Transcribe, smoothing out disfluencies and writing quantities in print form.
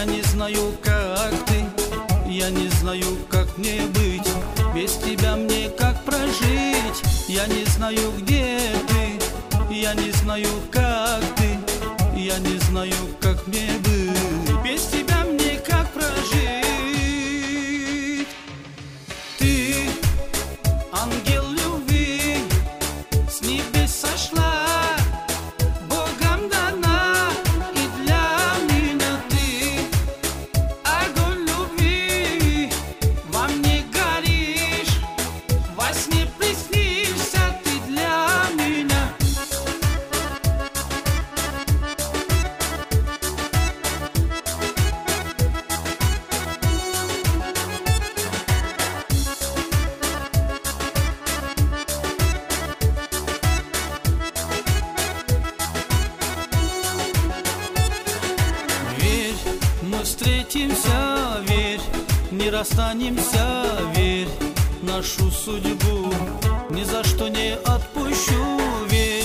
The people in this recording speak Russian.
не знаю, как ты, я не знаю, как мне быть. Без тебя мне как прожить? Я не знаю, где ты, я не знаю, как ты, я не знаю, как мне быть. Без тебя мне как прожить? Ты ангел любви, с небес сошла, Богом дана, и для меня ты огонь любви. Во мне горишь, во сне приснишься ты для меня. Мы встретимся, верь, не расстанемся, верь, нашу судьбу ни за что не отпущу, верь.